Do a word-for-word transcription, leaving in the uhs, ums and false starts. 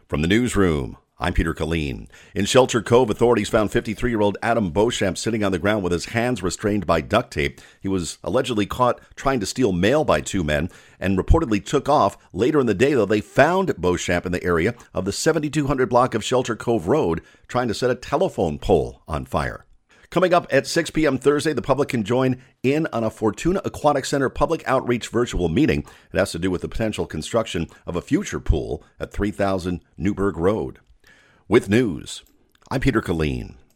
From the newsroom, I'm Peter Killeen. In Shelter Cove, authorities found fifty-three-year-old Adam Beauchamp sitting on the ground with his hands restrained by duct tape. He was allegedly caught trying to steal mail by two men and reportedly took off. Later in the day, though, they found Beauchamp in the area of the seventy-two hundred block of Shelter Cove Road trying to set a telephone pole on fire. Coming up at six p.m. Thursday, the public can join in on a Fortuna Aquatic Center public outreach virtual meeting. It has to do with the potential construction of a future pool at three thousand Newburgh Road. With news, I'm Peter Killeen.